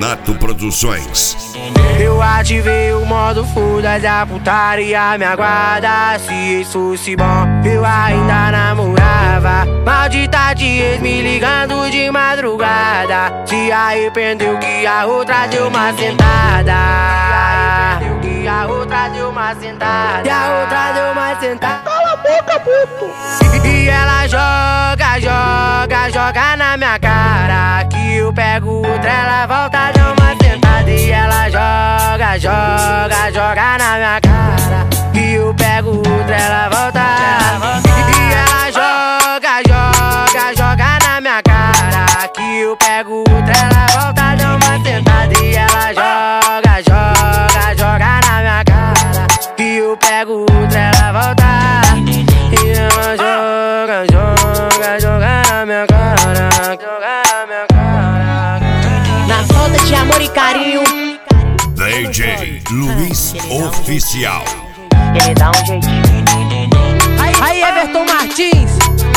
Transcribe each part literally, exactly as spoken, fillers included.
Bonato Produções. Eu ativei o modo foda da putaria, me aguarda. Se isso fosse bom, eu ainda namorava. Maldita de ex me ligando de madrugada. Se arrependeu que a outra deu uma sentada. Se arrependeu que a outra deu uma sentada. E a outra deu uma sentada. Cala a boca, puto! E ela joga, joga, joga na minha cara. Que eu pego outra, ela volta, dá uma sentada. E ela joga, joga, joga na minha cara. Que eu pego outra, ela volta. E ela joga, joga, joga na minha cara. Que eu pego outra, ela volta, dá uma sentada. E ela joga, joga, joga na minha cara. Que eu pego outra, ela volta. E ela joga, joga, joga na minha cara. Joga na minha cara. Na falta de amor e carinho, D J Luiz Oficial. ele dá um jeitinho. Aí, aí Everton Martins.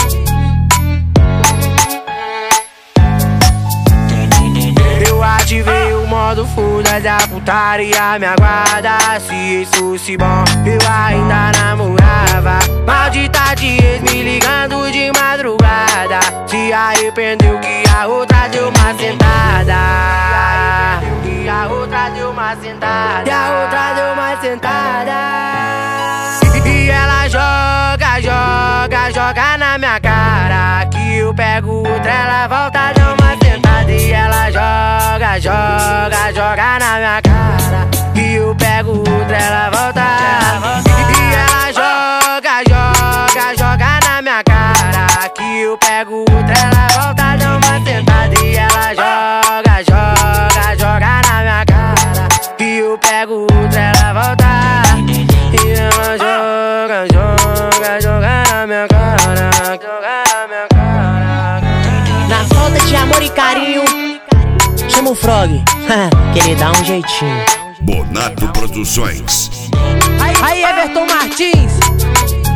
Eu ativei o modo foda da putaria, me aguarda. Se isso fosse bom, eu ainda namorava. Maldita de ex me ligando de madrugada. Se arrependeu que a outra deu uma sentada. Se arrependeu que a outra deu uma sentada. E a outra deu uma sentada. E ela joga, joga, joga na minha cara. Que eu pego outra, ela volta, dá uma sentada. E ela joga, joga, joga na minha cara. Que eu pego outra, ela volta. E ela joga, joga, joga na minha cara. Que eu pego outra, ela volta, dá uma sentada. E ela joga, joga, joga na minha cara. Que eu pego outra, ela volta. E ela joga, joga, joga na minha cara. Joga na minha cara. Na falta de amor e carinho, chama o Frog, que ele dá um jeitinho. Bonato Produções. Aí, aí Everton Martins.